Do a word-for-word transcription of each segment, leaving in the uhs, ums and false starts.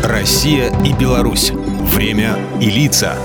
Россия и Беларусь. Время и лица.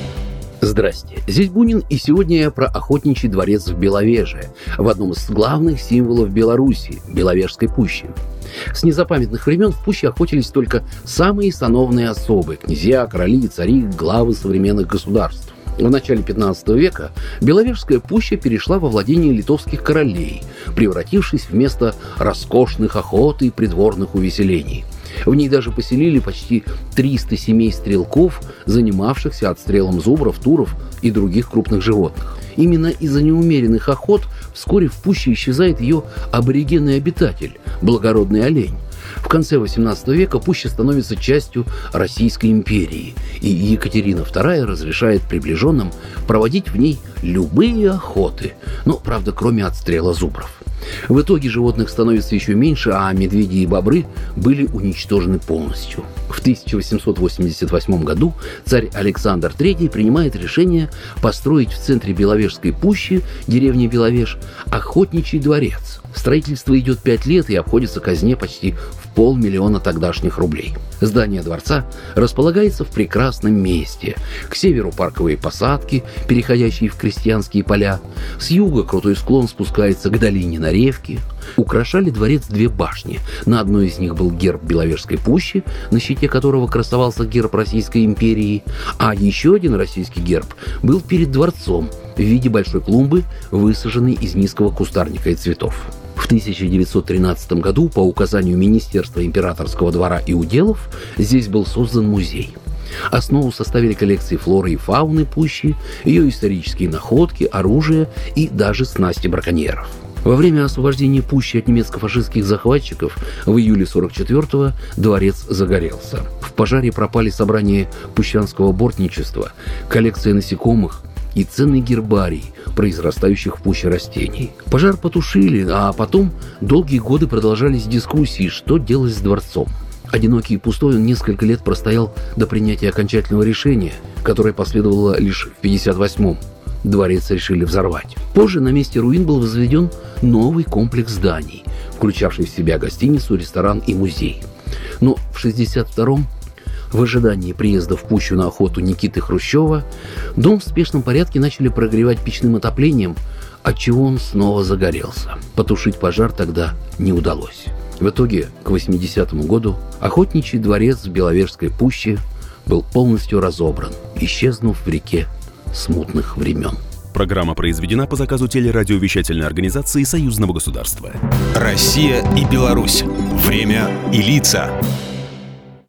Здрасте, здесь Бунин, и сегодня я про охотничий дворец в Беловеже, в одном из главных символов Беларуси – Беловежской пущи. С незапамятных времен в пуще охотились только самые сановные особы – князья, короли, цари, главы современных государств. В начале пятнадцатого века Беловежская пуща перешла во владение литовских королей, превратившись в место роскошных охот и придворных увеселений. В ней даже поселили почти триста семей стрелков, занимавшихся отстрелом зубров, туров и других крупных животных. Именно из-за неумеренных охот вскоре в пуще исчезает ее аборигенный обитатель – благородный олень. В конце восемнадцатого века пуща становится частью Российской империи, и Екатерина вторая разрешает приближенным проводить в ней любые охоты, но, правда, кроме отстрела зубров. В итоге животных становится еще меньше, а медведи и бобры были уничтожены полностью. В тысяча восемьсот восемьдесят восьмом году царь Александр третий принимает решение построить в центре Беловежской пущи, деревни Беловеж, охотничий дворец. Строительство идет пять лет и обходится казне почти в полмиллиона тогдашних рублей. Здание дворца располагается в прекрасном месте. К северу парковые посадки, переходящие в крестьянские поля. С юга крутой склон спускается к долине Наревки. Украшали дворец две башни. На одной из них был герб Беловежской пущи, на щите которого красовался герб Российской империи. А еще один российский герб был перед дворцом в виде большой клумбы, высаженной из низкого кустарника и цветов. В тысяча девятьсот тринадцатом году по указанию Министерства императорского двора и уделов здесь был создан музей. Основу составили коллекции флоры и фауны пущи, ее исторические находки, оружие и даже снасти браконьеров. Во время освобождения пущи от немецко-фашистских захватчиков в июле сорок четвёртого дворец загорелся. В пожаре пропали собрания пущанского бортничества, коллекция насекомых и ценный гербарий произрастающих в пуще растений. Пожар потушили, а потом долгие годы продолжались дискуссии, что делать с дворцом. Одинокий и пустой он несколько лет простоял до принятия окончательного решения, которое последовало лишь в пятьдесят восьмом. Дворец решили взорвать. Позже на месте руин был возведен новый комплекс зданий, включавший в себя гостиницу, ресторан и музей. Но в шестьдесят втором, в ожидании приезда в пущу на охоту Никиты Хрущева, дом в спешном порядке начали прогревать печным отоплением, отчего он снова загорелся. Потушить пожар тогда не удалось. В итоге к восьмидесятому году охотничий дворец в Беловежской пуще был полностью разобран, исчезнув в реке смутных времен. Программа произведена по заказу телерадиовещательной организации Союзного государства. Россия и Беларусь. Время и лица.